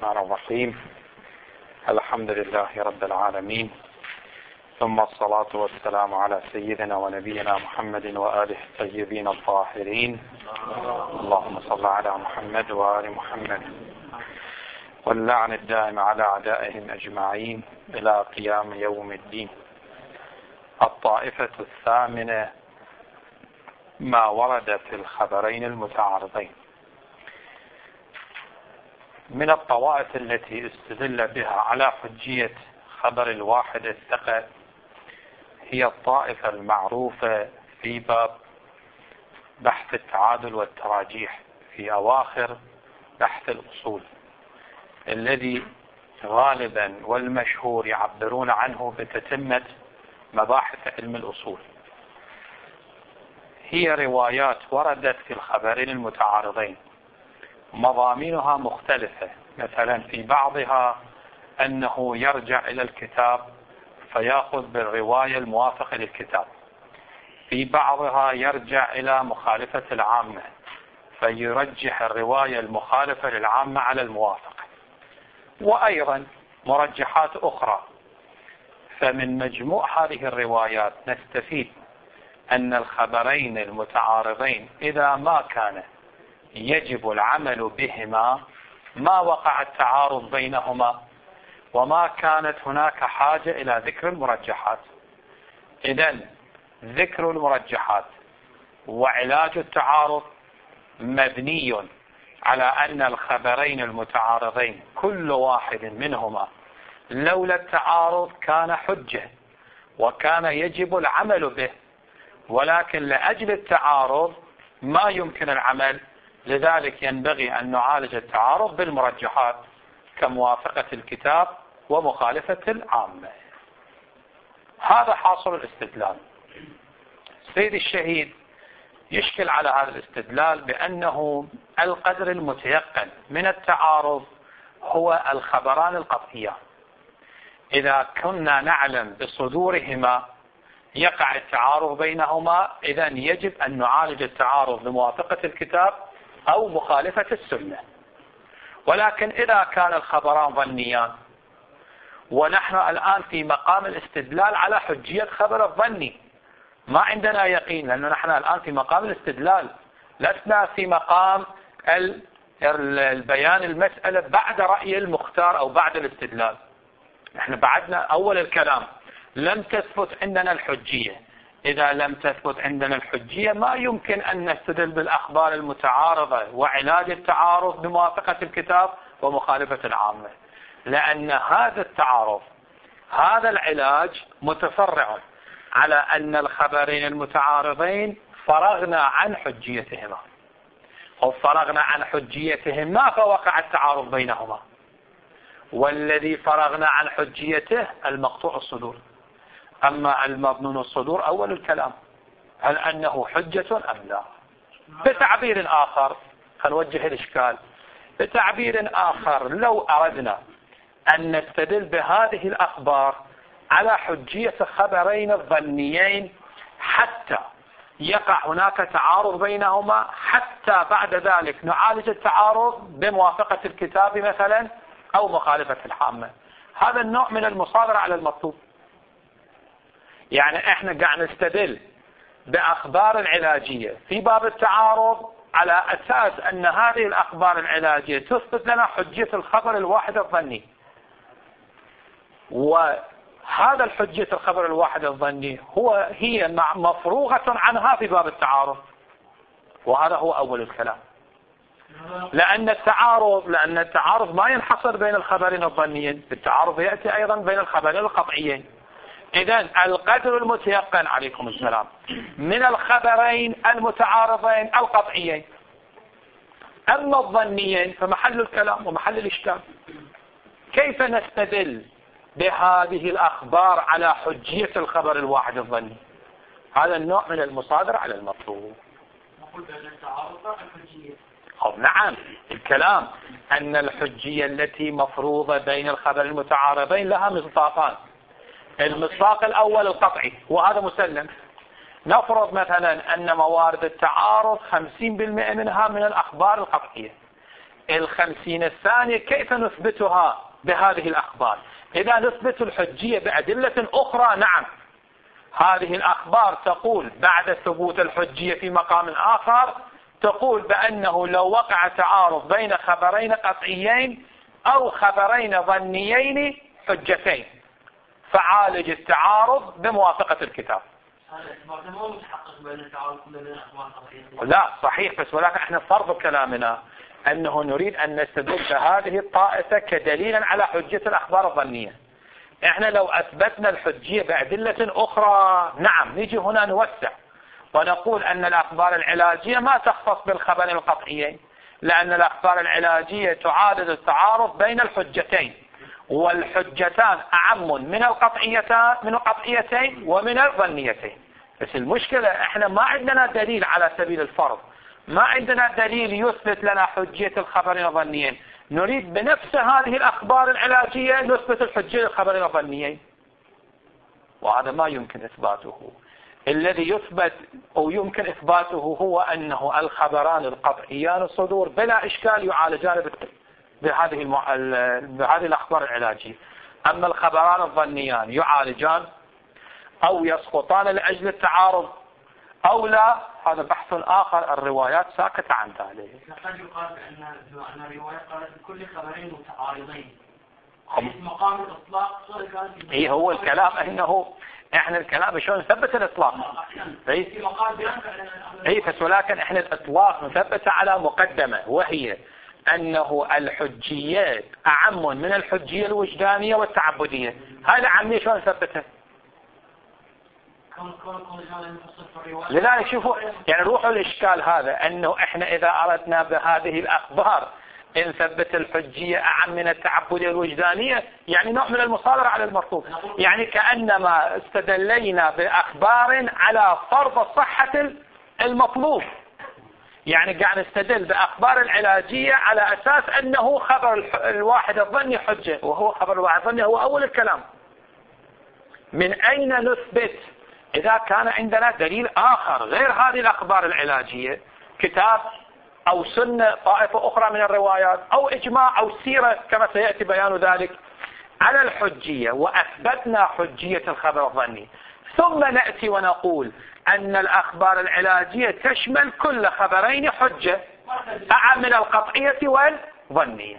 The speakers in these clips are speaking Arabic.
الرحمن الرحيم. الحمد لله رب العالمين، ثم الصلاة والسلام على سيدنا ونبينا محمد وآله الطيبين الطاهرين. اللهم صل على محمد وآل محمد، واللعن الدائم على أعدائهم أجمعين إلى قيام يوم الدين. الطائفة الثامنة: ما ورد في الخبرين المتعارضين. من الطوائف التي استدل بها على حجية خبر الواحد الثقة هي الطائفة المعروفة في باب بحث التعادل والتراجيح في أواخر بحث الأصول، الذي غالبا والمشهور يعبرون عنه بتتمة مباحث علم الأصول. هي روايات وردت في الخبرين المتعارضين، مضامينها مختلفة. مثلا في بعضها أنه يرجع إلى الكتاب فيأخذ بالرواية الموافقة للكتاب، في بعضها يرجع إلى مخالفة العامة فيرجح الرواية المخالفة للعامة على الموافقة، وأيضا مرجحات أخرى. فمن مجموع هذه الروايات نستفيد أن الخبرين المتعارضين إذا ما كان يجب العمل بهما ما وقع التعارض بينهما، وما كانت هناك حاجة إلى ذكر المرجحات. إذن ذكر المرجحات وعلاج التعارض مبني على أن الخبرين المتعارضين كل واحد منهما لولا التعارض كان حجة وكان يجب العمل به، ولكن لأجل التعارض ما يمكن العمل، لذلك ينبغي أن نعالج التعارض بالمرجحات كموافقة الكتاب ومخالفة العامة. هذا حاصل الاستدلال. سيد الشهيد يشكل على هذا الاستدلال بأنه القدر المتيقن من التعارض هو الخبران القطعيان. إذا كنا نعلم بصدورهما يقع التعارض بينهما، إذن يجب أن نعالج التعارض بموافقة الكتاب أو مخالفة السنة. ولكن إذا كان الخبران ظنيان، ونحن الآن في مقام الاستدلال على حجية خبر الظني، ما عندنا يقين، لأنه نحن الآن في مقام الاستدلال، لسنا في مقام البيان المسألة بعد رأي المختار أو بعد الاستدلال. نحن بعدنا أول الكلام لم تثبت عندنا الحجية. إذا لم تثبت عندنا الحجية ما يمكن أن نستدل بالأخبار المتعارضة وعلاج التعارض بموافقة الكتاب ومخالفة العامة، لأن هذا التعارض هذا العلاج متفرع على أن الخبرين المتعارضين فرغنا عن حجيتهما، أو فرغنا عن حجيتهما فوقع التعارض بينهما، والذي فرغنا عن حجيته المقطوع الصدور. أما المظنون الصدور أول الكلام، هل أنه حجة أم لا؟ بتعبير آخر، هنوجه الإشكال بتعبير آخر، لو أردنا أن نستدل بهذه الأخبار على حجية خبرين الظنيين حتى يقع هناك تعارض بينهما، حتى بعد ذلك نعالج التعارض بموافقة الكتاب مثلا أو مخالفة العامة، هذا النوع من المصادرة على المطلوب. يعني احنا قاعد نستدل بأخبار العلاجية في باب التعارض على أساس أن هذه الأخبار العلاجية تثبت لنا حجية الخبر الواحد الظني، وهذا الحجية الخبر الواحد الظني هي مفروغة عنها في باب التعارض، وهذا هو أول الكلام. لأن التعارض ما ينحصر بين الخبرين الظنيين، التعارض يأتي أيضا بين الخبرين القطعيين. إذن القدر المتيقن عليكم السلام من الخبرين المتعارضين القطعيين، أما الظنيين فمحل الكلام ومحل الإشكال. كيف نستدل بهذه الأخبار على حجية الخبر الواحد الظني؟ هذا النوع من المصادرة على المطلوب. نقول بأن التعارض الحجية. نعم، الكلام أن الحجية التي مفروضة بين الخبر المتعارضين لها مصداقان. المصداق الأول القطعي وهذا مسلم. نفرض مثلا أن موارد التعارض 50% منها من الأخبار القطعية، 50 الثانية كيف نثبتها بهذه الأخبار؟ إذا نثبت الحجية بأدلة أخرى، نعم، هذه الأخبار تقول بعد ثبوت الحجية في مقام آخر، تقول بأنه لو وقع تعارض بين خبرين قطعيين أو خبرين ظنيين حجتين فعالج التعارض بموافقة الكتاب. لا صحيح، بس ولكن احنا فرض كلامنا أنه نريد أن نستدل بهذه الطائفة كدليلا على حجة الأخبار الظنية. احنا لو أثبتنا الحجية بأدلة أخرى، نعم، نجي هنا نوسع ونقول أن الأخبار العلاجية ما تختص بالخبرين القطعيين، لأن الأخبار العلاجية تعالج التعارض بين الحجتين، والحجتان أعم من القطعيتين ومن الظنيتين. بس المشكلة احنا ما عندنا دليل على سبيل الفرض، ما عندنا دليل يثبت لنا حجية الخبرين الظنيين، نريد بنفس هذه الأخبار العلاجية نثبت الحجية للخبرين الظنيين، وهذا ما يمكن إثباته. الذي يثبت أو يمكن إثباته هو أنه الخبران القطعيان الصدور بلا إشكال يعالجان بهذه الأخبار العلاجية، أما الخبران الظنيان يعالجان أو يسقطان لأجل التعارض أو لا، هذا بحث آخر، الروايات ساكتة عن ذلك. قد يقال بأن الرواية قالت كل خبرين متعارضين، مقام الإطلاق كانت إيه هو الكلام، إنه إحنا الكلام شلون نثبت الإطلاق؟ إيه بس ولكن إحنا الإطلاق نثبت على مقدمة، وهي أنه الحجيات أعم من الحجية الوجدانية والتعبدية. هذا عمي شلون نثبتها؟ لذلك شوفوا يعني روحوا الإشكال هذا، أنه إحنا إذا أردنا بهذه الأخبار إن ثبت الحجية أعم من التعبدية الوجدانية، يعني نوع من المصادرة على المرفوض، يعني كأنما استدلينا بأخبار على فرض صحة المطلوب، يعني قاعد نستدل بأخبار العلاجية على أساس أنه خبر الواحد الظني حجة، وهو خبر الواحد الظني هو أول الكلام. من أين نثبت إذا كان عندنا دليل آخر غير هذه الأخبار العلاجية، كتاب أو سنة طائفة أخرى من الروايات أو إجماع أو سيرة كما سيأتي بيان ذلك على الحجية، وأثبتنا حجية الخبر الظني، ثم نأتي ونقول أن الأخبار العلاجية تشمل كل خبرين حجة أعم من القطعية والظنية.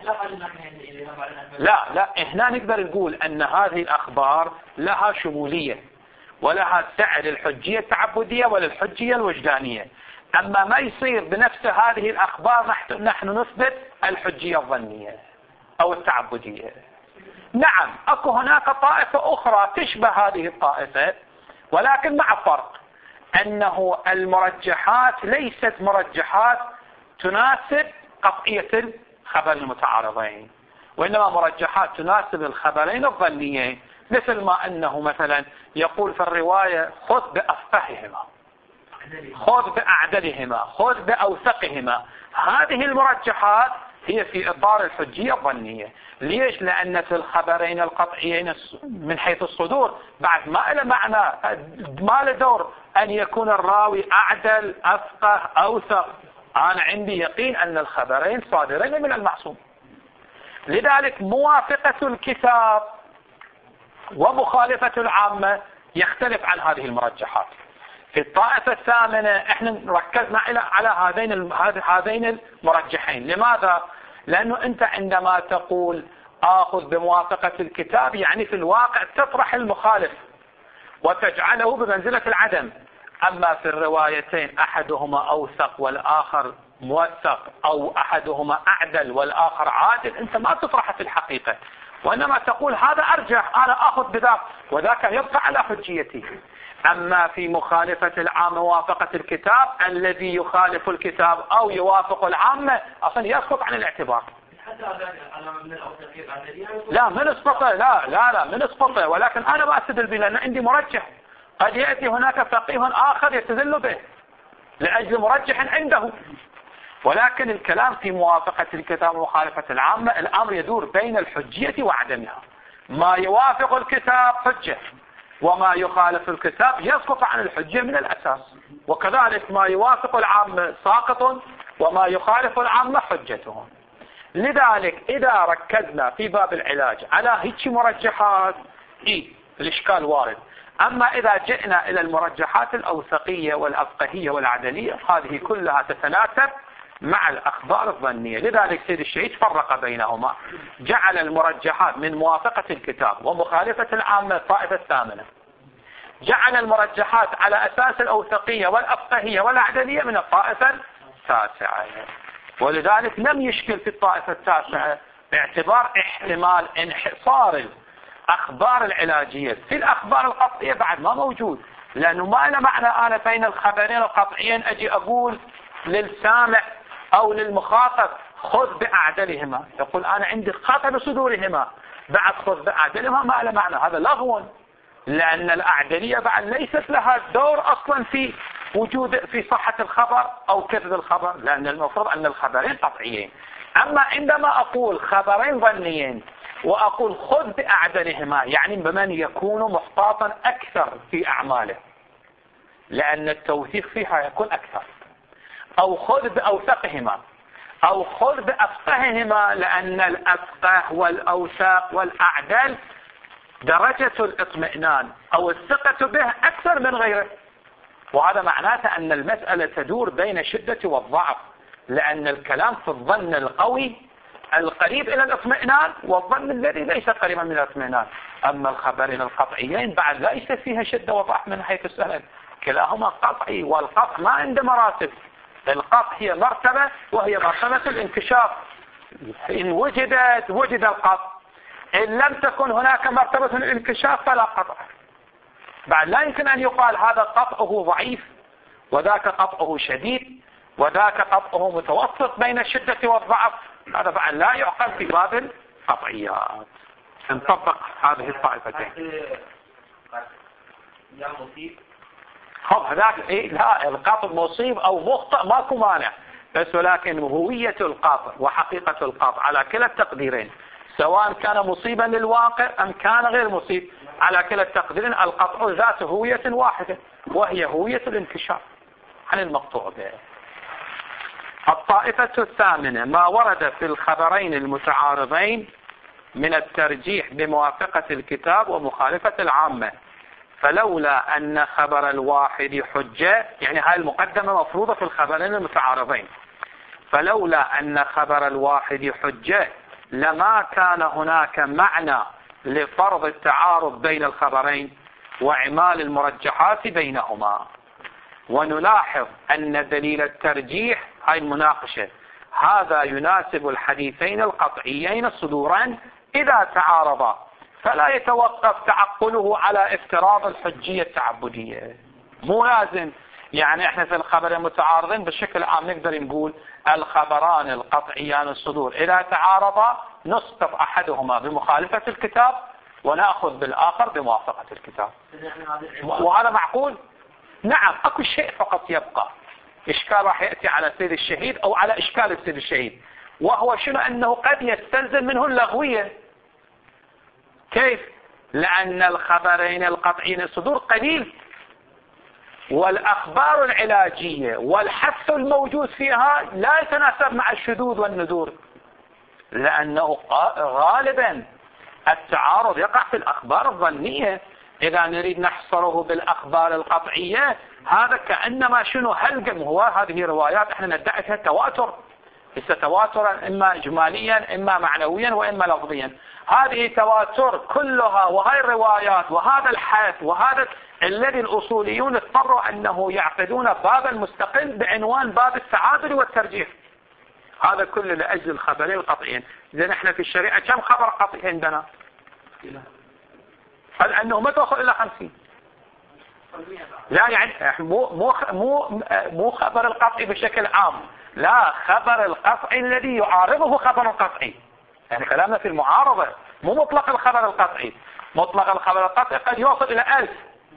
لا هنا نقدر نقول أن هذه الأخبار لها شمولية ولها سعة للحجية التعبدية وللحجية الوجدانية، أما ما يصير بنفس هذه الأخبار نحن نثبت الحجية الظنية أو التعبدية. نعم أكو هناك طائفة أخرى تشبه هذه الطائفة، ولكن مع فرق، أنه المرجحات ليست مرجحات تناسب قطعية الخبر المتعارضين، وإنما مرجحات تناسب الخبرين الظنيين، مثل ما أنه مثلا يقول في الرواية خذ بأفقههما، خذ بأعدلهما، خذ بأوثقهما. هذه المرجحات هي في إطار الحجية الظنية. ليش؟ لأن في الخبرين القطعيين من حيث الصدور بعد ما له معنى، ما له دور أن يكون الراوي أعدل أفقه أوثق. أنا عندي يقين أن الخبرين صادرين من المعصوم. لذلك موافقة الكتاب ومخالفة العامة يختلف عن هذه المرجحات. في الطائفة الثامنة احنا ركزنا على هذين المرجحين. لماذا؟ لأنه أنت عندما تقول آخذ بموافقة الكتاب يعني في الواقع تطرح المخالف وتجعله بمنزلة العدم. أما في الروايتين أحدهما أوثق والآخر موثق، أو أحدهما أعدل والآخر عادل، أنت ما تطرح في الحقيقة، وإنما تقول هذا أرجح أنا أخذ بذاك وذاك يبقى على حجيتي. أما في مخالفة العامة موافقة الكتاب، الذي يخالف الكتاب أو يوافق العامة أصلا يسقط عن الاعتبار. لا من اسقطه، لا من اسقطه، ولكن أنا ما أستدل به لأن عندي مرجح. قد يأتي هناك فقيه آخر يستدل به لأجل مرجح عنده، ولكن الكلام في موافقة الكتاب ومخالفة العامة الأمر يدور بين الحجية وعدمها. ما يوافق الكتاب حجة، وما يخالف الكتاب يسقط عن الحجة من الأساس، وكذلك ما يوافق العامة ساقط وما يخالف العامة حجتهم. لذلك إذا ركزنا في باب العلاج على هيك مرجحات الإشكال وارد. أما إذا جئنا إلى المرجحات الأوثقية والأفقهية والعدلية هذه كلها تتناسب مع الأخبار الظنية. لذلك سيد الشهيد فرق بينهما، جعل المرجحات من موافقة الكتاب ومخالفة العامة الطائفة الثامنة، جعل المرجحات على أساس الأوثقية والأفقهية والعدلية من الطائفة التاسعة. ولذلك لم يشكل في الطائفة التاسعة باعتبار احتمال انحصار الأخبار العلاجية في الأخبار القطعية بعد ما موجود، لأنه ما له معنى أنا بين الخبرين القطعيين أجي أقول للسامع أو للمخاطب خذ بأعدلهما، يقول أنا عندي خطأ بصدورهما بعد خذ بأعدلهما، ما له معنى، هذا لغو، لأن الأعدلية بعد ليست لها دور أصلا في وجود في صحة الخبر أو كذب الخبر، لأن المفروض أن الخبرين قطعيين. أما عندما أقول خبرين ظنيين وأقول خذ بأعدلهما، يعني بمن يكون محتاطا أكثر في أعماله، لأن التوثيق فيها يكون أكثر، أو خذ بأوثقهما أو خذ بأفقههما، لأن الأفقه والأوثاق والأعدل درجة الاطمئنان أو الثقة به أكثر من غيره. وهذا معناته أن المسألة تدور بين الشدة والضعف، لأن الكلام في الظن القوي القريب إلى الاطمئنان والظن الذي ليس قريبا من الاطمئنان. أما الخبرين القطعيين بعد ليس فيها شدة وضعف من حيث السند، كلاهما قطعي، والقطع ما عنده مراتب، القطع هي مرتبة وهي مرتبة الانكشاف، إن وجدت وجد القطع، إن لم تكن هناك مرتبة الانكشاف فلا قطع. بعد لا يمكن أن يقال هذا قطعه ضعيف وذاك قطعه شديد وذاك قطعه متوسط بين الشدة والضعف، هذا بعد لا يعقل في باب القطعيات. نطبق هذه الطائفتين. هذاك لا، القطع مصيب أو مخطئ ماكو مانع، بس ولكن هوية القاطع وحقيقة القاطع على كلا التقديرين، سواء كان مصيبا للواقع أم كان غير مصيب، على كلا التقديرين القطع ذات هوية واحدة، وهي هوية الانكشاف عن المقطوع به. الطائفة الثامنة ما ورد في الخبرين المتعارضين من الترجيح بموافقة الكتاب ومخالفة العامة، فلولا أن خبر الواحد حجة، يعني هاي المقدمة مفروضة في الخبرين المتعارضين، فلولا أن خبر الواحد حجة لما كان هناك معنى لفرض التعارض بين الخبرين وإعمال المرجحات بينهما. ونلاحظ أن دليل الترجيح هاي المناقشة هذا يناسب الحديثين القطعيين الصدوران إذا تعارضا، فلا يتوقف تعقله على افتراض الحجية التعبدية، مو لازم. يعني احنا في الخبر المتعارضين بشكل عام نقدر نقول الخبران القطعيان الصدور إذا تعارضا نسقط أحدهما بمخالفة الكتاب ونأخذ بالآخر بموافقة الكتاب، وهذا معقول. نعم، اكو شيء فقط يبقى إشكال راح يأتي على سيد الشهيد أو على إشكال السيد الشهيد، وهو شنو؟ أنه قد يستلزم منه اللغوية. كيف؟ لأن الخبرين القطعيين الصدور قليل، والأخبار العلاجية والحث الموجود فيها لا يتناسب مع الشذوذ والندور، لأنه غالبا التعارض يقع في الأخبار الظنية. إذا نريد نحصره بالأخبار القطعية هذا كأنما شنو هلقم، هو هذه روايات احنا ندعي فيها التواتر، ليس تواترا إما إجماليا إما معنويا وإما لفظيا، هذه تواتر كلها، وهي الروايات وهذا الحث وهذا الذي الأصوليون اضطروا أنه يعقدون بابا مستقل بعنوان باب التعادل والترجيح، هذا كله لأجل الخبرين القطعيين. إذا نحن في الشريعة كم خبر قطعي عندنا؟ قال أنه ما توصل إلى 50. لا يعني مو خبر القطعي بشكل عام، لا، خبر القطعي الذي يعارضه خبر القطعي، يعني كلامنا في المعارضة، مو مطلق الخبر القطعي. مطلق الخبر القطعي قد يوصل إلى 1000.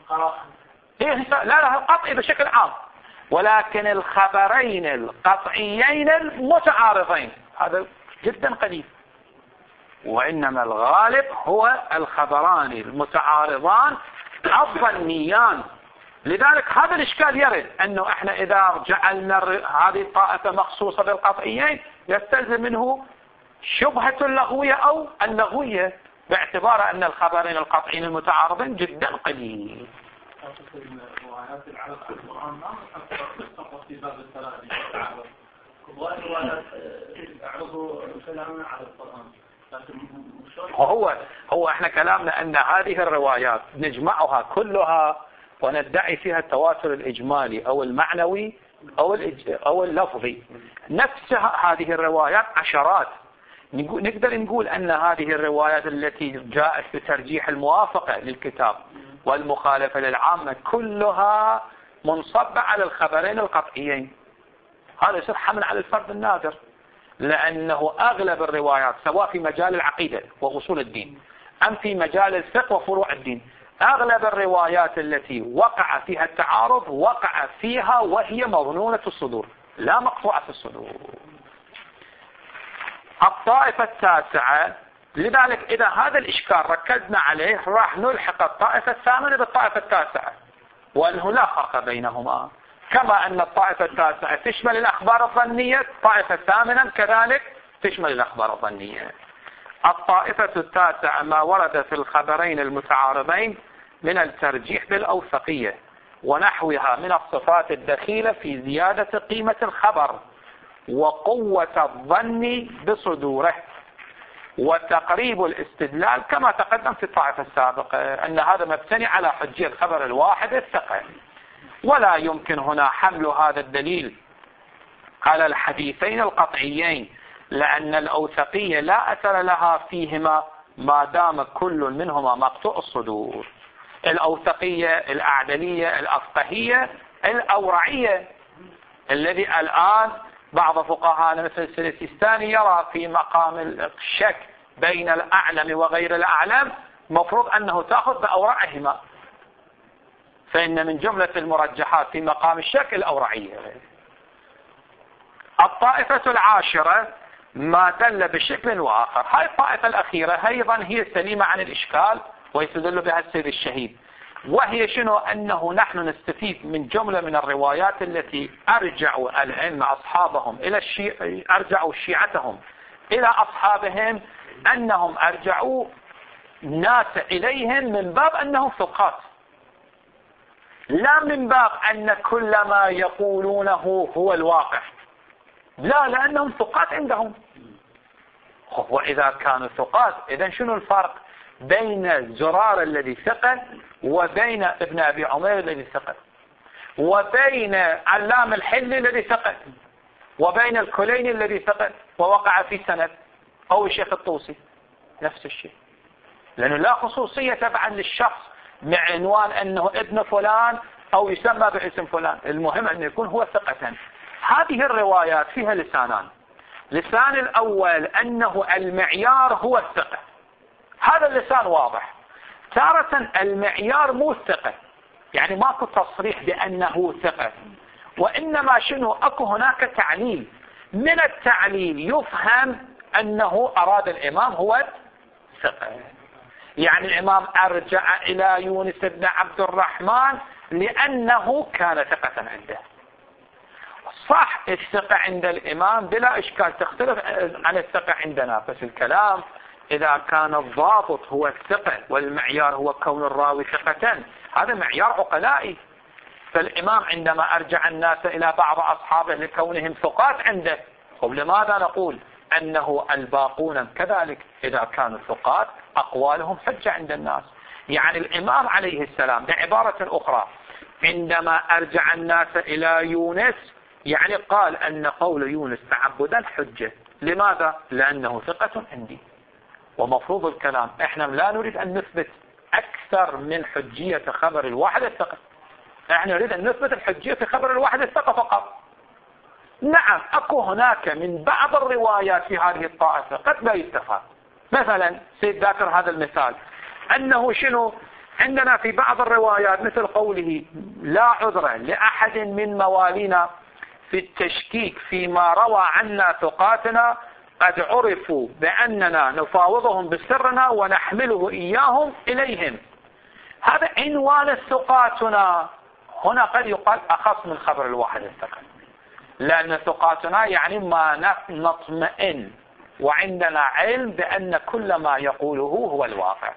لا القطعي بشكل عام، ولكن الخبرين القطعيين المتعارضين هذا جدا قليل، وإنما الغالب هو الخبران المتعارضان الظنيان. لذلك هذا الإشكال يرد أنه احنا إذا جعلنا هذه الطائفة مخصوصة بالقطعيين يستلزم منه شبهة اللغوية أو اللغوية، باعتبار أن الخبرين القطعيين المتعارضين جدا قليل. روايات العرب عن القرآن ما فقط في باب الثلاث التعارض، روايات يعرضوا كلامنا على القرآن. هو احنا كلامنا أن هذه الروايات نجمعها كلها وندعي فيها التواتر الإجمالي أو المعنوي أو اللفظي. نفس هذه الروايات عشرات، نقدر نقول أن هذه الروايات التي جاءت بترجيح الموافقة للكتاب والمخالفة للعامة كلها منصبة على الخبرين القطعيين. هذا يصير حمل على الفرد النادر، لأنه أغلب الروايات سواء في مجال العقيدة وأصول الدين أم في مجال الفقه وفروع الدين، أغلب الروايات التي وقع فيها التعارض وقع فيها وهي مظنونة الصدور لا مقطوعة الصدور. الطائفة التاسعة، لذلك إذا هذا الإشكال ركزنا عليه راح نلحق الطائفة الثامنة بالطائفة التاسعة، وأنه لا فرق بينهما. كما أن الطائفة التاسعة تشمل الأخبار الظنية، الطائفة الثامنة كذلك تشمل الأخبار الظنية. الطائفة التاسعة ما ورد في الخبرين المتعارضين من الترجيح بالأوثقية ونحوها من الصفات الدخيلة في زيادة قيمة الخبر وقوة الظن بصدوره وتقريب الاستدلال، كما تقدم في الطائفة السابقة أن هذا مبتني على حجية الخبر الواحد الثقل. ولا يمكن هنا حمل هذا الدليل على الحديثين القطعيين، لأن الأوثقية لا أثر لها فيهما ما دام كل منهما مقطوع الصدور. الأوثقية الأعدلية الأفقهية الأورعية، الذي الآن بعض فقهاء مثل السيستاني يرى في مقام الشك بين الأعلم وغير الأعلم مفروض أنه تأخذ بأورعهما، فإن من جملة المرجحات في مقام الشك الأورعية. الطائفة العاشرة ما دل بشكل وآخر، هاي الطائفة الأخيرة أيضا هي سليمة عن الإشكال ويستدل بها السيد الشهيد، وهي شنو؟ أنه نحن نستفيد من جملة من الروايات التي أرجعوا الأئمة أصحابهم إلى أرجعوا شيعتهم إلى أصحابهم، أنهم أرجعوا الناس إليهم من باب أنهم ثقات، لا من باب أن كل ما يقولونه هو الواقع، لا، لأنهم ثقات عندهم. وإذا كانوا ثقات إذن شنو الفرق بين زرار الذي ثقل وبين ابن أبي عمير الذي ثقل وبين علام الحلي الذي ثقل وبين الكليني الذي ثقل ووقع في سند أو الشيخ الطوسي؟ نفس الشيء، لأنه لا خصوصية تبعا للشخص مع عنوان أنه ابن فلان أو يسمى باسم فلان، المهم أن يكون هو ثقة. هذه الروايات فيها لسانان، لسان الأول أنه المعيار هو الثقة، هذا اللسان واضح. تارة المعيار مو الثقة، يعني ماكو تصريح بأنه ثقة، وإنما شنو أكو هناك تعليل، من التعليل يفهم أنه أراد الإمام هو الثقة، يعني الإمام أرجع إلى يونس بن عبد الرحمن لأنه كان ثقة عنده. صح الثقة عند الإمام بلا إشكال تختلف عن الثقة عندنا، بس الكلام إذا كان الضابط هو الثقة والمعيار هو كون الراوي ثقة، هذا معيار عقلائي. فالإمام عندما أرجع الناس إلى بعض أصحابه لكونهم ثقات عنده، ولماذا نقول أنه الباقون كذلك إذا كانوا ثقات أقوالهم حجة عند الناس؟ يعني الإمام عليه السلام بعبارة أخرى عندما أرجع الناس إلى يونس يعني قال أن قول يونس تعبدا حجة. لماذا؟ لأنه ثقة عندي. ومفروض الكلام احنا لا نريد أن نثبت أكثر من حجية خبر الواحد الثقة، احنا نريد أن نثبت الحجية في خبر الواحد الثقة فقط. نعم أكو هناك من بعض الروايات في هذه الطائفة قد لا يتفق، مثلا سيد ذاكر هذا المثال أنه شنو عندنا في بعض الروايات مثل قوله لا عذر لأحد من موالينا في التشكيك فيما روى عنا ثقاتنا قد عرفوا بأننا نفاوضهم بسرنا ونحمله إياهم إليهم. هذا عنوان ثقاتنا، هنا قد يقال أخص من خبر الواحد الثقة، لأن ثقاتنا يعني ما نطمئن وعندنا علم بأن كل ما يقوله هو الواقع.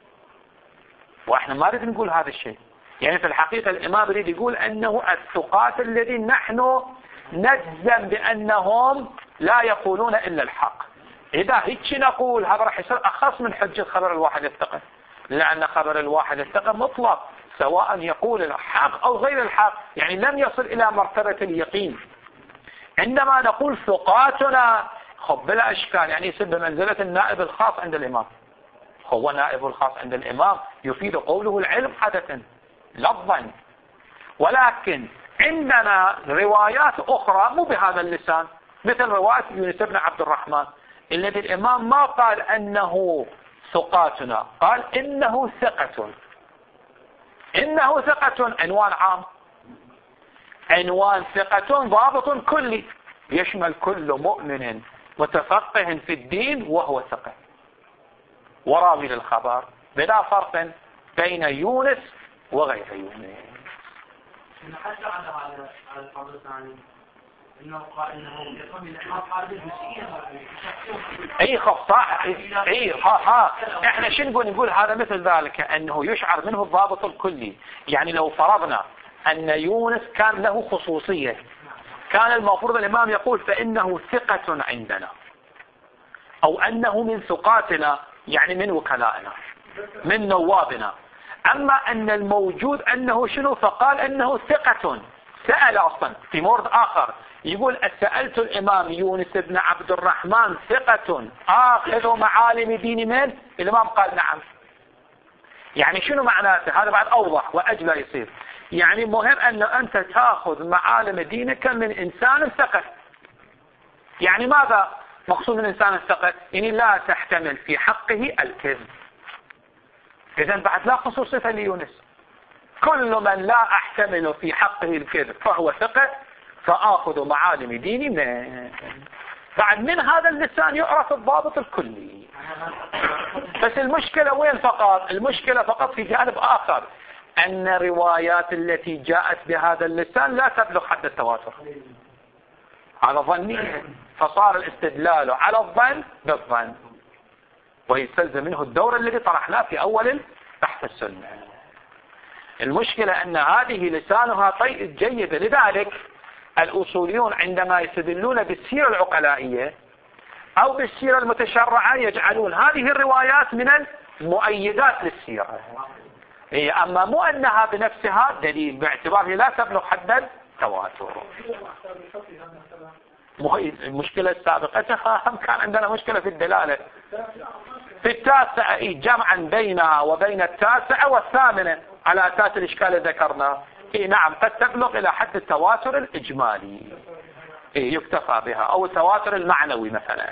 وإحنا ما نريد نقول هذا الشيء. يعني في الحقيقة الإمام يريد يقول أنه الثقات الذين نحن نجزم بأنهم لا يقولون إلا الحق. إذا هيك نقول هذا راح يصير أخص من حجة خبر الواحد الثقة، لأن خبر الواحد الثقة مطلق سواء يقول الحق أو غير الحق، يعني لم يصل إلى مرتبة اليقين. عندما نقول ثقاتنا خب بلا إشكال يعني يصير بمنزلة النائب الخاص عند الإمام. هو نائب الخاص عند الإمام يفيد قوله العلم عادة لفظا، ولكن عندنا روايات أخرى مو بهذا اللسان، مثل رواية يونس بن عبد الرحمن الذي الإمام ما قال أنه ثقاتنا، قال إنه ثقة. إنه ثقة عنوان عام، عنوان ثقة ضابط كلي يشمل كل مؤمن متفقه في الدين وهو ثقة وراوي للخبر، بلا فرق بين يونس وغير يونس. حتى على القول الثاني انه قال انه يقوم بالإحراف حادث بشيء اي صح اي احنا شو نقول هذا مثل ذلك انه يشعر منه الضابط الكلي. يعني لو فرضنا ان يونس كان له خصوصية، كان المفروض الامام يقول فانه ثقة عندنا او انه من ثقاتنا، يعني من وكلائنا من نوابنا. اما ان الموجود انه شنو، فقال انه ثقة. سأل اصلا في مورد اخر يقول سألت الامام يونس بن عبد الرحمن ثقة اخذ معالم دين من؟ الامام قال نعم. يعني شنو معناته؟ هذا بعد اوضح واجلى يصير. يعني مهم ان انت تاخذ معالم دينك من انسان ثقة. يعني ماذا مقصود من انسان الثقة؟ يعني لا تحتمل في حقه الكذب. اذا بعد لا خصوصية ليونس، كل من لا احتمل في حقه الكذب فهو ثقة، فآخذ معالم ديني بعد من هذا اللسان يعرف الضابط الكلي. بس المشكلة وين فقط؟ المشكلة فقط في جانب آخر، أن الروايات التي جاءت بهذا اللسان لا تبلغ حد التواتر. هذا ظني، فصار الاستدلال على الظن بالظن، ويستلزم منه الدور الذي طرحناه في أول بحث السنة. المشكلة أن هذه لسانها جيدة، لذلك الأصوليون عندما يستدلون بالسيرة العقلائية أو بالسيرة المتشرعة يجعلون هذه الروايات من المؤيدات للسيرة، أما مو أنها بنفسها دليل باعتبارها لا تبلغ حد التواتر. المشكلة السابقة كان عندنا مشكلة في الدلالة في التاسعة جمعا بينها وبين التاسعة والثامنة على أساس الإشكال اللي ذكرناه. نعم قد تبلغ إلى حد التواتر الإجمالي يكتفى بها، أو التواتر المعنوي مثلا.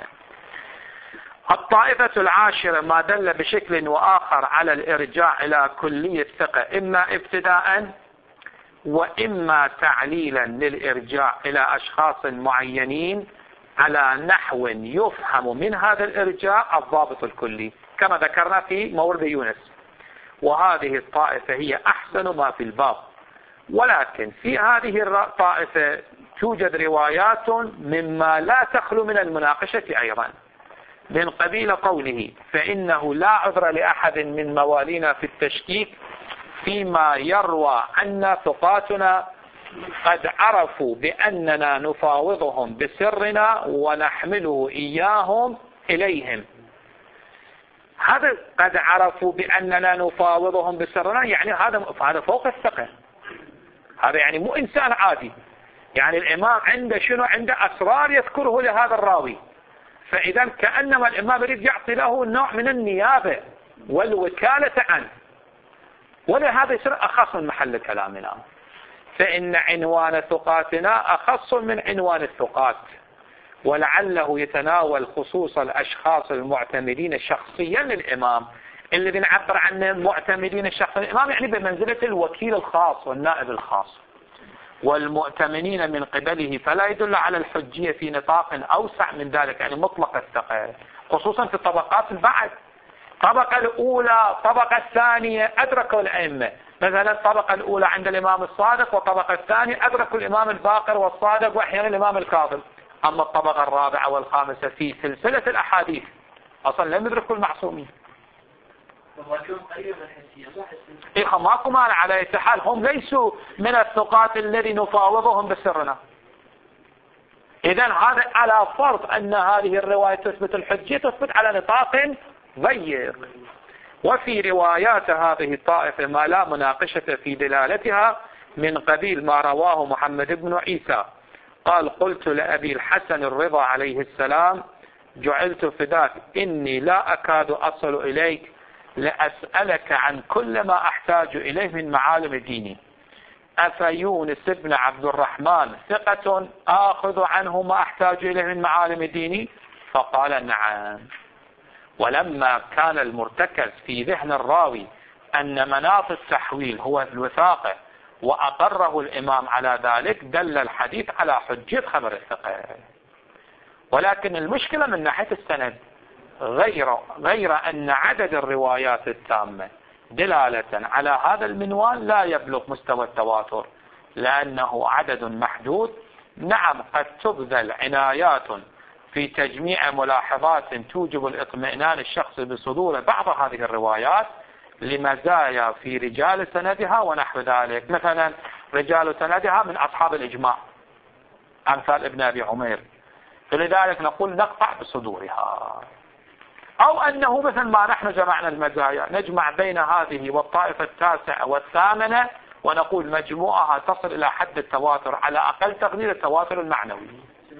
الطائفة العاشرة ما دل بشكل وآخر على الإرجاع إلى كلية الثقة، إما ابتداء وإما تعليلا للإرجاع إلى أشخاص معينين على نحو يفهم من هذا الإرجاع الضابط الكلي كما ذكرنا في مورد يونس. وهذه الطائفة هي أحسن ما في الباب، ولكن في هذه الطائفة توجد روايات مما لا تخلو من المناقشة أيضا، من قبيل قوله فإنه لا عذر لأحد من موالينا في التشكيك فيما يروى أن ثقاتنا قد عرفوا بأننا نفاوضهم بسرنا ونحمله إياهم إليهم. هذا قد عرفوا بأننا نفاوضهم بسرنا، يعني هذا فوق الثقة، هذا يعني مو إنسان عادي. يعني الإمام عنده شنو؟ عنده أسرار يذكره لهذا الراوي، فإذا كأنما الإمام يريد يعطي له نوع من النيابة والوكالة عنه، ولهذا يصير أخص من محل كلامنا. فإن عنوان ثقاتنا أخص من عنوان الثقات، ولعله يتناول خصوص الأشخاص المعتمدين شخصيا للإمام. الذي نعبر عنه معتمدين شخصيا للإمام يعني بمنزلة الوكيل الخاص والنائب الخاص، والمؤتمنين من قبله، فلا يدل على الحجية في نطاق أوسع من ذلك، يعني مطلق الثقة، خصوصا في الطبقات بعد. الطبقة الأولى الطبقة الثانية أدركوا الأئمة، مثلا الطبقة الأولى عند الإمام الصادق، والطبقة الثانية أدركوا الإمام الباقر والصادق وأحيانا الإمام الكاظم. أما الطبقة الرابعة والخامسة في سلسلة الأحاديث أصلا لم يدركوا المعصومين. ماكو مانع على أي حال، هم ليسوا من الثقات الذي نفاوضهم بسرنا. إذن هذا على فرض أن هذه الرواية تثبت الحجية، تثبت على نطاق ضيق. وفي روايات هذه الطائفة ما لا مناقشة في دلالتها، من قبيل ما رواه محمد بن عيسى قال: قلت لأبي الحسن الرضا عليه السلام: جعلت فداك، إني لا أكاد أصل إليك لأسألك عن كل ما أحتاج إليه من معالم ديني، أفيونس بن عبد الرحمن ثقة آخذ عنه ما أحتاج إليه من معالم ديني؟ فقال: نعم. ولما كان المرتكز في ذهن الراوي أن مناط التحويل هو الوثاقة وأقره الإمام على ذلك، دل الحديث على حجية خبر الثقة. ولكن المشكلة من ناحية السند، غير أن عدد الروايات التامة دلالة على هذا المنوال لا يبلغ مستوى التواتر، لأنه عدد محدود. نعم، قد تبذل عنايات في تجميع ملاحظات توجب الاطمئنان الشخصي بصدور بعض هذه الروايات لمزايا في رجال سندها ونحو ذلك. مثلا رجال سندها من أصحاب الإجماع أمثال ابن أبي عمير، فلذلك نقول نقطع بصدورها. أو أنه مثل ما نحن جمعنا المزايا نجمع بين هذه والطائفة التاسعة والثامنة ونقول مجموعها تصل إلى حد التواتر، على أقل تقدير التواتر المعنوي.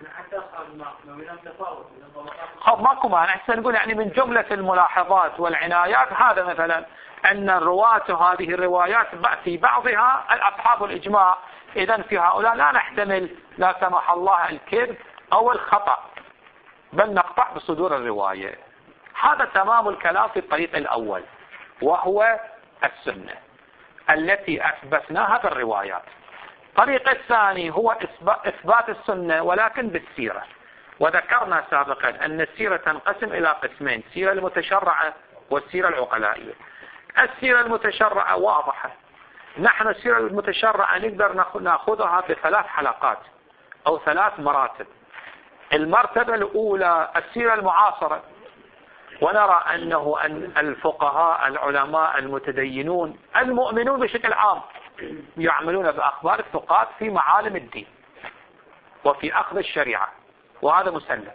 ماكو مانع نقول يعني من جملة الملاحظات والعنايات هذا مثلا أن الرواة هذه الروايات في بعضها أصحاب الإجماع، إذن في هؤلاء لا نحتمل لا سمح الله الكذب أو الخطأ، بل نقطع بصدور الرواية. هذا تمام الكلام في الطريق الأول، وهو السنة التي أثبتناها بالروايات. الطريق الثاني هو إثبات السنة ولكن بالسيرة. وذكرنا سابقا أن السيرة تنقسم إلى قسمين: السيرة المتشرعة والسيرة العقلائية. السيرة المتشرعة واضحة، نحن السيرة المتشرعة نقدر نأخذها بثلاث حلقات أو ثلاث مراتب. المرتبة الأولى السيرة المعاصرة، ونرى أنه الفقهاء العلماء المتدينون المؤمنون بشكل عام يعملون بأخبار الثقات في معالم الدين وفي أخذ الشريعة، وهذا مسلم.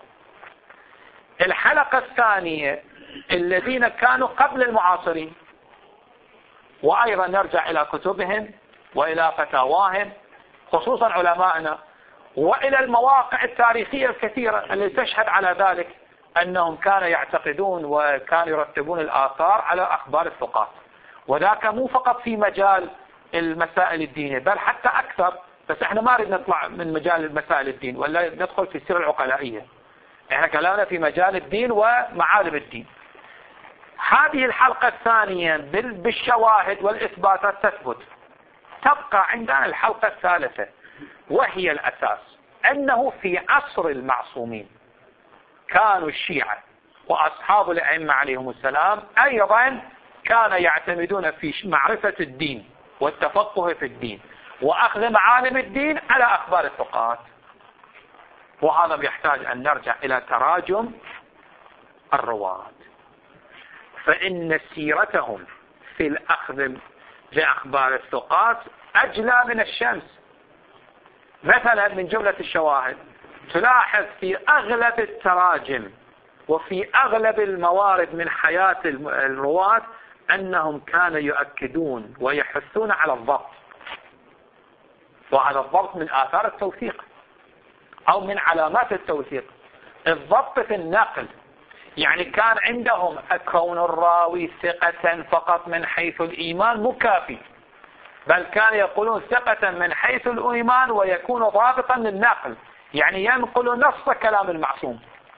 الحلقة الثانية الذين كانوا قبل المعاصرين، وأيضا نرجع إلى كتبهم وإلى فتاواهم خصوصا علمائنا، وإلى المواقع التاريخية الكثيرة التي تشهد على ذلك، أنهم كانوا يعتقدون وكانوا يرتبون الآثار على أخبار الثقات. وذاك مو فقط في مجال المسائل الدينية بل حتى أكثر، بس احنا ما نريد نطلع من مجال المسائل الدين ولا ندخل في السيرة العقلائية، احنا كلامنا في مجال الدين ومعالم الدين. هذه الحلقة الثانية بالشواهد والإثباتات تثبت. تبقى عندنا الحلقة الثالثة وهي الأساس، أنه في عصر المعصومين كانوا الشيعة وأصحاب الأئمة عليهم السلام أيضا كانوا يعتمدون في معرفة الدين والتفقه في الدين وأخذ معالم الدين على أخبار الثقات. وهذا يحتاج أن نرجع إلى تراجم الرواة، فإن سيرتهم في الأخذ بأخبار الثقات أجلى من الشمس. مثلا من جملة الشواهد تلاحظ في أغلب التراجم وفي أغلب الموارد من حياة الرواة أنهم كانوا يؤكدون ويحثون على الضبط، وهذا الضبط من آثار التوثيق أو من علامات التوثيق. الضبط في النقل، يعني كان عندهم كون الراوي ثقة فقط من حيث الإيمان مكافي، بل كانوا يقولون ثقة من حيث الإيمان ويكون ضابطا للنقل، يعني ينقل نص كلام المعصوم.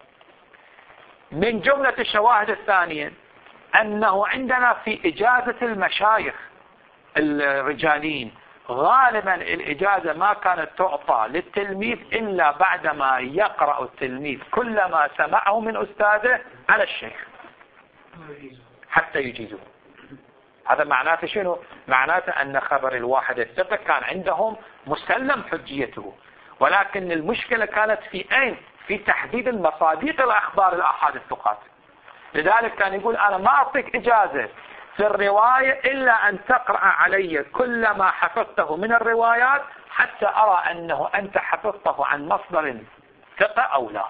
من جملة الشواهد الثانية أنه عندنا في إجازة المشايخ الرجالين غالبا الإجازة ما كانت تعطى للتلميذ إلا بعدما يقرأ التلميذ كل ما سمعه من أستاذه على الشيخ حتى يجيزه. هذا معناته شنو؟ معناته أن خبر الواحد الثقة كان عندهم مسلم حجيته، ولكن المشكلة كانت في أين؟ في تحديد المصادق الأخبار الآحاد الثقات. لذلك كان يقول أنا ما أعطيك إجازة في الرواية إلا أن تقرأ علي كل ما حفظته من الروايات حتى أرى أنه أنت حفظته عن مصدر ثقة أو لا.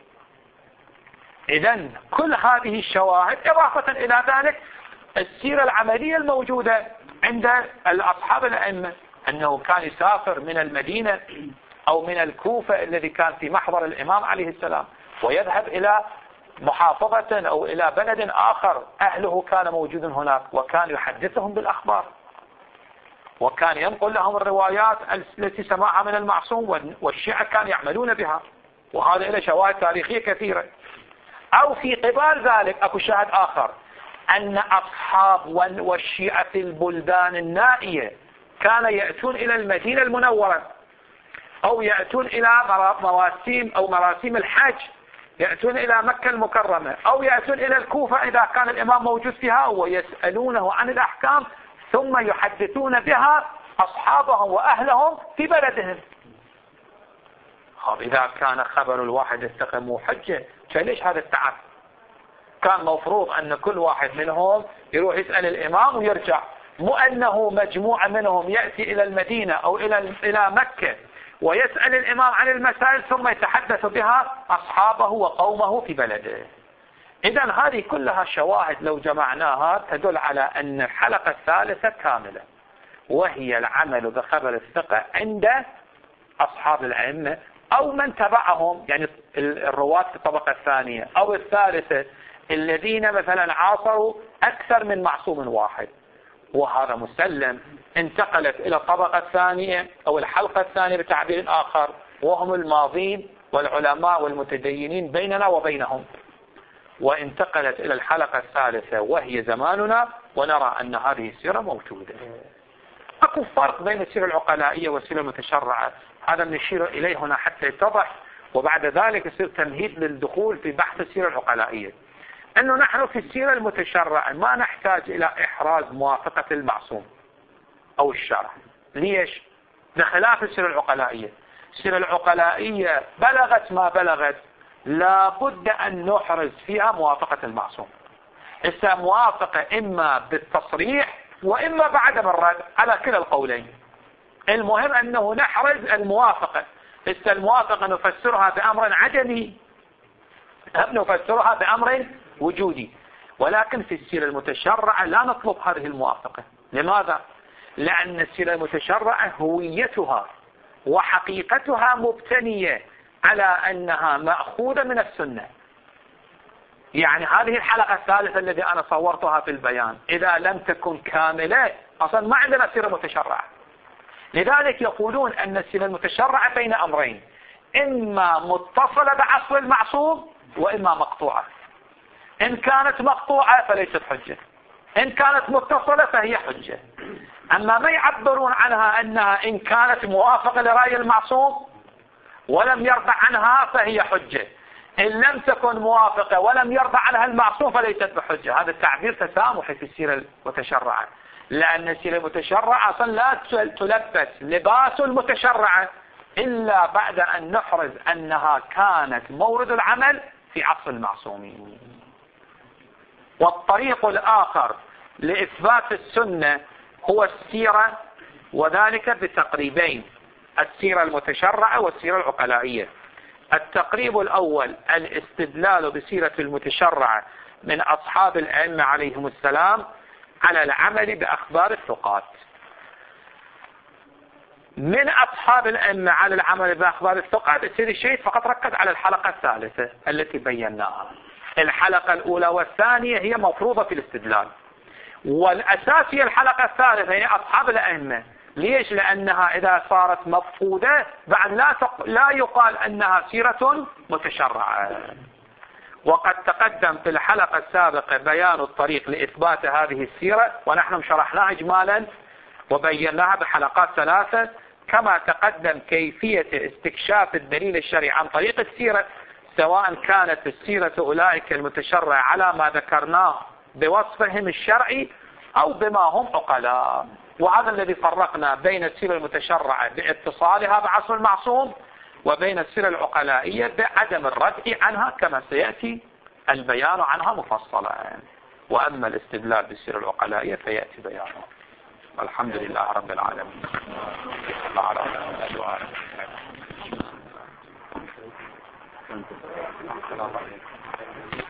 إذن كل هذه الشواهد إضافة إلى ذلك السيرة العملية الموجودة عند الأصحاب الأئمة، أنه كان يسافر من المدينة أو من الكوفة الذي كان في محضر الإمام عليه السلام ويذهب إلى محافظة أو إلى بلد آخر أهله كان موجود هناك، وكان يحدثهم بالأخبار وكان ينقل لهم الروايات التي سمعها من المعصوم، والشيعة كانوا يعملون بها، وهذا له شواهد تاريخية كثيرة. أو في قبال ذلك أكو شاهد آخر، أن أصحاب والشيعة في البلدان النائية كان يأتون إلى المدينة المنورة أو يأتون إلى مراسيم الحج، يأتون إلى مكة المكرمة أو يأتون إلى الكوفة إذا كان الإمام موجود فيها، ويسألونه عن الأحكام ثم يحدثون بها أصحابهم وأهلهم في بلدهم. إذا كان خبر الواحد الثقة مو حجة، فليش هذا التعب؟ كان مفروض أن كل واحد منهم يروح يسأل الإمام ويرجع، مو أنه مجموعة منهم يأتي إلى المدينة أو إلى مكة ويسأل الإمام عن المسائل ثم يتحدث بها أصحابه وقومه في بلده. إذن هذه كلها شواهد لو جمعناها تدل على أن الحلقة الثالثة كاملة، وهي العمل بخبر الثقة عند أصحاب الأئمة أو من تبعهم، يعني الرواة في الطبقة الثانية أو الثالثة الذين مثلا عاصروا أكثر من معصوم واحد. وهذا مسلم انتقلت إلى الطبقة الثانية أو الحلقة الثانية بتعبير آخر، وهم الماضين والعلماء والمتدينين بيننا وبينهم، وانتقلت إلى الحلقة الثالثة وهي زماننا، ونرى أن هذه السيرة موجودة. أكو فرق بين السيرة العقلائية والسيرة المتشرعة، هذا نشير إليه هنا حتى يتضح، وبعد ذلك يصير تمهيد للدخول في بحث السيرة العقلائية. أنه نحن في السيرة المتشرعة ما نحتاج إلى إحراز موافقة المعصوم أو الشرع. ليش؟ بخلاف السيرة العقلائية. السيرة العقلائية بلغت ما بلغت لابد أن نحرز فيها موافقة المعصوم، موافقة إما بالتصريح وإما بعدم الرد على كلا القولين. المهم أنه نحرز الموافقة. الموافقة نفسرها بأمر عدمي، نفسرها بأمر وجودي، ولكن في السيرة المتشرعة لا نطلب هذه الموافقة. لماذا؟ لأن السيرة المتشرعة هويتها وحقيقتها مبتنية على أنها مأخوذة من السنة. يعني هذه الحلقة الثالثة التي أنا صورتها في البيان إذا لم تكن كاملة أصلا ما عندنا سيرة متشرعة. لذلك يقولون أن السيرة المتشرعة بين أمرين، إما متصلة بعصر المعصوم وإما مقطوعة. إن كانت مقطوعة فليست حجة، إن كانت متصلة فهي حجة. أما ما يعبرون عنها أنها إن كانت موافقة لرأي المعصوم ولم يرضى عنها فهي حجة، إن لم تكن موافقة ولم يرضى عنها المعصوم فليست بحجة. هذا التعبير تسامحي في السيرة المتشرعة، لأن السيرة المتشرعة أصلا لا تلبس لباس المتشرعة إلا بعد أن نحرز أنها كانت مورد العمل في عصر المعصومين. والطريق الآخر لإثبات السنة هو السيرة، وذلك بتقريبين: السيرة المتشرعة والسيرة العقلائية. التقريب الأول الاستدلال بسيرة المتشرعة من أصحاب الأئمة عليهم السلام على العمل بأخبار الثقات. من أصحاب الأئمة على العمل بأخبار الثقات السيد الشهيد فقط ركز على الحلقة الثالثة التي بيناها. الحلقة الأولى والثانية هي مفروضة في الاستدلال، والأساس هي الحلقة الثالثة هي أصحاب الأئمة. ليش؟ لأنها إذا صارت مفقودة بعد لا يقال أنها سيرة متشرعة. وقد تقدم في الحلقة السابقة بيان الطريق لإثبات هذه السيرة، ونحن شرحناها إجمالا وبيناها بحلقات ثلاثة، كما تقدم كيفية استكشاف الدليل الشرعي عن طريق السيرة، سواء كانت السيرة أولئك المتشرع على ما ذكرناه بوصفهم الشرعي أو بما هم عقلاء. وهذا الذي فرقنا بين السيرة المتشرعة باتصالها بعصر المعصوم وبين السيرة العقلائية بعدم الردع عنها كما سيأتي البيان عنها مفصلا. وأما الاستدلال بالسيرة العقلائية فيأتي بيانه. والحمد لله رب العالمين. الله على